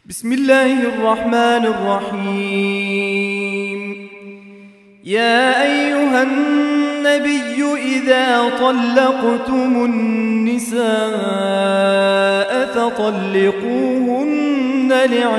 بسم الله الرحمن الرحيم. يا أيها النبي إذا طلقتم النساء فطلقوهن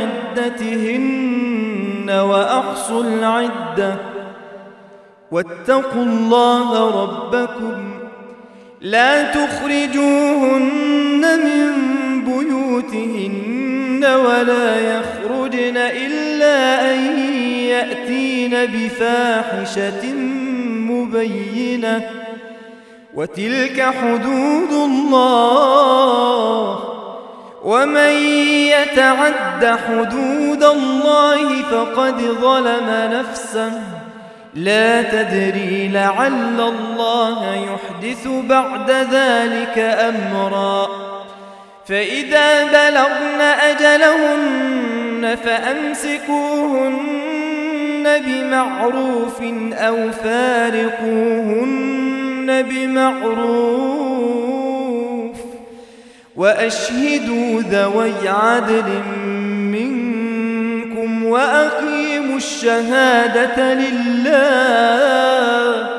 لعدتهن وأحصوا العدة واتقوا الله ربكم لا تخرجوهن من بيوتهن ولا يخرجن إلا أن يأتين بفاحشة مبينة وتلك حدود الله ومن يتعد حدود الله فقد ظلم نفسه لا تدري لعل الله يحدث بعد ذلك أمرا فإذا بلغن أجلهن فأمسكوهن بمعروف أو فارقوهن بمعروف وأشهدوا ذوي عدل منكم وأقيموا الشهادة لله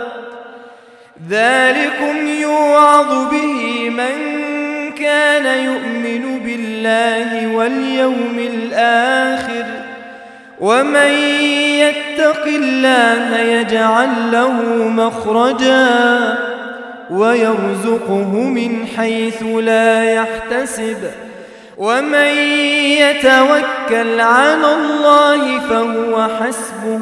ذلكم يوعظ به من كان يؤمن بالله واليوم الآخر ومن يتق الله يجعل له مخرجا ويرزقه من حيث لا يحتسب ومن يتوكل على الله فهو حسبه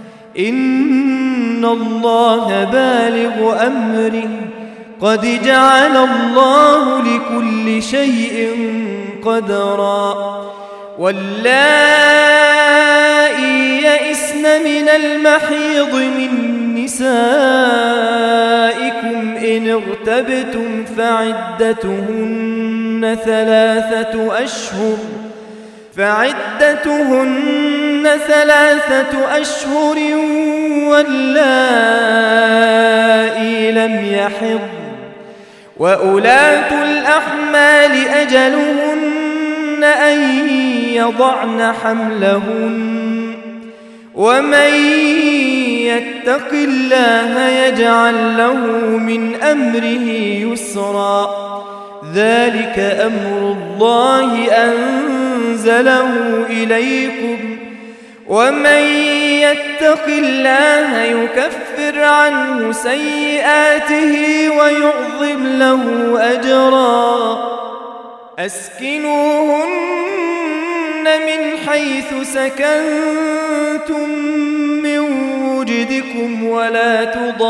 إن الله بالغ أمره قد جعل الله لكل شيء قدرا واللائي يئسن من المحيض من نسائكم إن ارتبتم فعدتهن ثلاثة أشهر واللائي لم يحضن وأولاة الأحمال أجلهن أن يضعن حملهن ومن يتق الله يجعل له من أمره يسرا ذلك أمر الله أنزله إليكم ومن يتق الله يكفر عنه سيئاته ويعظم له أجرا أسكنوهن من حيث سكنتم من وجدكم ولا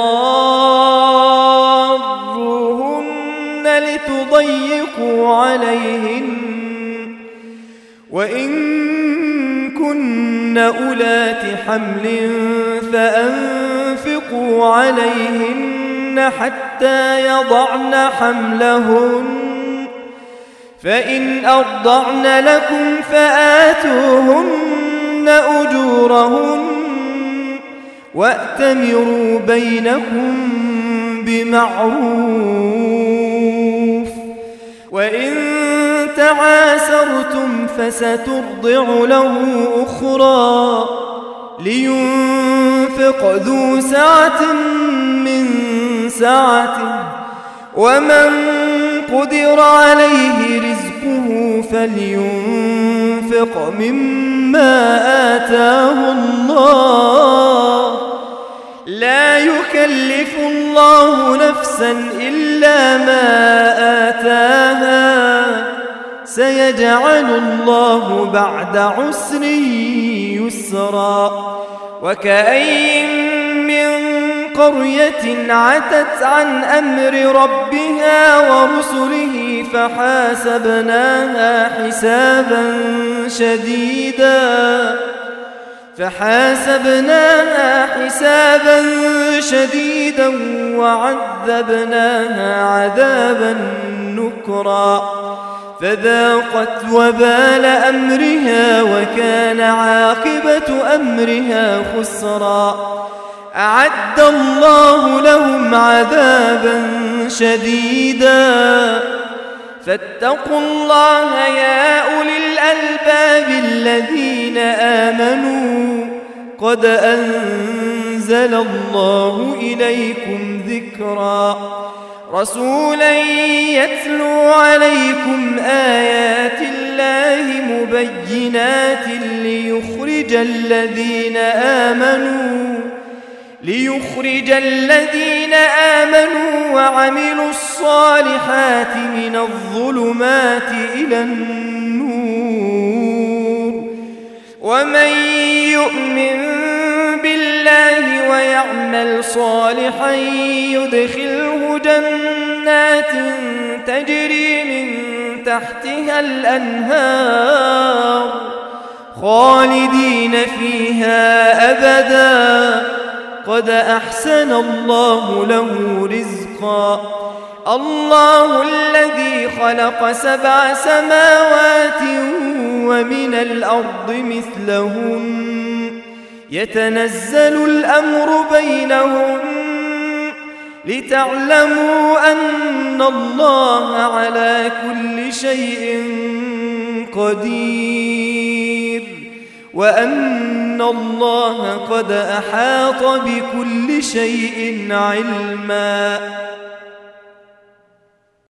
تضاروهن لتضيقوا عليهن وإن كن أولات حمل فأنفقوا عليهن حتى يضعن حملهن فإن أرضعن لكم فآتوهن أجورهن وأتمروا بينكم بمعروف وإن تعاسرتم فسترضع له أخرى لينفق ذو سعة من سعته ومن قدر عليه رزقه فلينفق مما آتاه الله لا يكلف الله نفسا إلا ما آتاها سيجعل الله بعد عسر يسرا وكأين من قرية عتت عن أمر ربها ورسله فحاسبناها حسابا شديدا وعذبناها عذابا نكرا فذاقت وبال أمرها وكان عاقبة أمرها خسرا أعد الله لهم عذابا شديدا فاتقوا الله يا أولي الألباب الذين آمنوا قد أنزل الله إليكم ذكرا رسولا يتلو عليكم آيات الله مبينات ليخرج الذين آمنوا وعملوا الصالحات من الظلمات إلى النور ومن يؤمن بالله ويعمل صالحا يدخله جنات تجري من تحتها الأنهار خالدين فيها أبدا قد أحسن الله له رزقا الله الذي خلق 7 سماوات ومن الأرض مثلهن يتنزل الأمر بينهم لتعلموا أن الله على كل شيء قدير وأن الله قد أحاط بكل شيء علما